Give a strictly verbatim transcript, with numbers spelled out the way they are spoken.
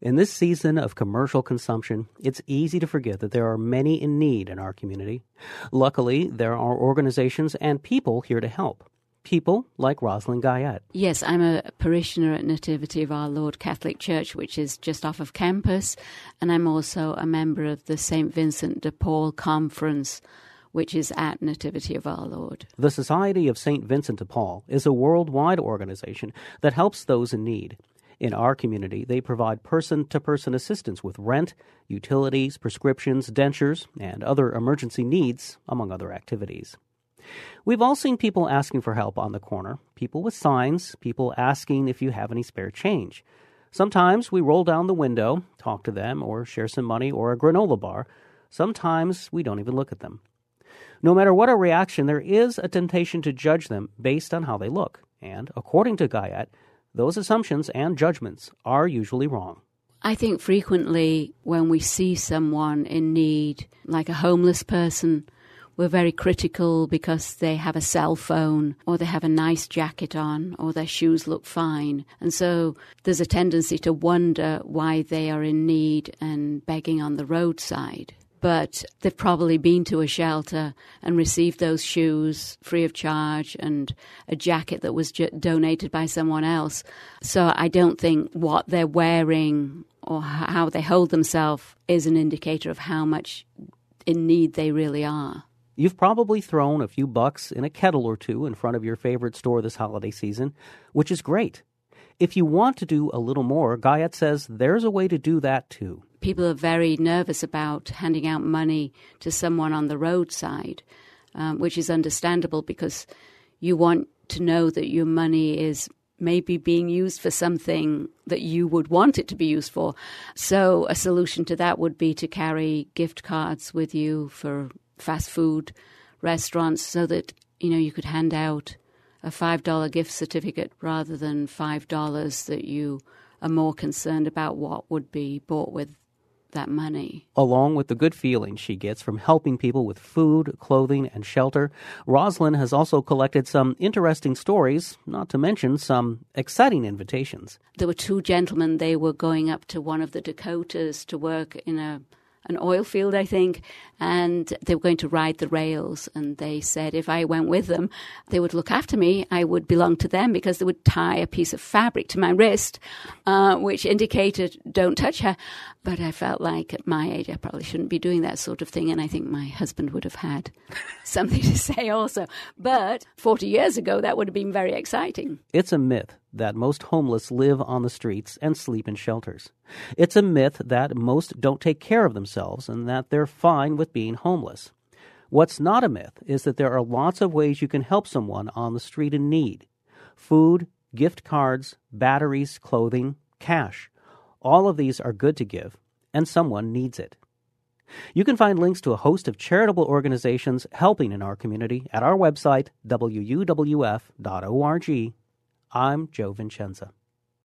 In this season of commercial consumption, it's easy to forget that there are many in need in our community. Luckily, there are organizations and people here to help. People like Rosalind Guyette. Yes, I'm a parishioner at Nativity of Our Lord Catholic Church, which is just off of campus, and I'm also a member of the Saint Vincent de Paul Conference, which is at Nativity of Our Lord. The Society of Saint Vincent de Paul is a worldwide organization that helps those in need. In our community, they provide person-to-person assistance with rent, utilities, prescriptions, dentures, and other emergency needs, among other activities. We've all seen people asking for help on the corner, people with signs, people asking if you have any spare change. Sometimes we roll down the window, talk to them, or share some money or a granola bar. Sometimes we don't even look at them. No matter what our reaction, there is a temptation to judge them based on how they look. And according to Guyette, those assumptions and judgments are usually wrong. I think frequently when we see someone in need, like a homeless person, we're very critical because they have a cell phone or they have a nice jacket on or their shoes look fine. And so there's a tendency to wonder why they are in need and begging on the roadside. But they've probably been to a shelter and received those shoes free of charge and a jacket that was j- donated by someone else. So I don't think what they're wearing or how they hold themselves is an indicator of how much in need they really are. You've probably thrown a few bucks in a kettle or two in front of your favorite store this holiday season, which is great. If you want to do a little more, Guyette says there's a way to do that too. People are very nervous about handing out money to someone on the roadside, um, which is understandable because you want to know that your money is maybe being used for something that you would want it to be used for. So a solution to that would be to carry gift cards with you for fast food restaurants so that, you know, you could hand out a five dollar gift certificate rather than five dollars that you are more concerned about what would be bought with that money. Along with the good feeling she gets from helping people with food, clothing, and shelter, Rosalind has also collected some interesting stories, not to mention some exciting invitations. There were two gentlemen. They were going up to one of the Dakotas to work in a an oil field, I think, and they were going to ride the rails. And they said if I went with them, they would look after me. I would belong to them because they would tie a piece of fabric to my wrist, uh, which indicated don't touch her. But I felt like at my age, I probably shouldn't be doing that sort of thing. And I think my husband would have had something to say also. But forty years ago, that would have been very exciting. It's a myth that most homeless live on the streets and sleep in shelters. It's a myth that most don't take care of themselves and that they're fine with being homeless. What's not a myth is that there are lots of ways you can help someone on the street in need. Food, gift cards, batteries, clothing, cash. All of these are good to give, and someone needs it. You can find links to a host of charitable organizations helping in our community at our website, w u w f dot org. I'm Joe Vincenza.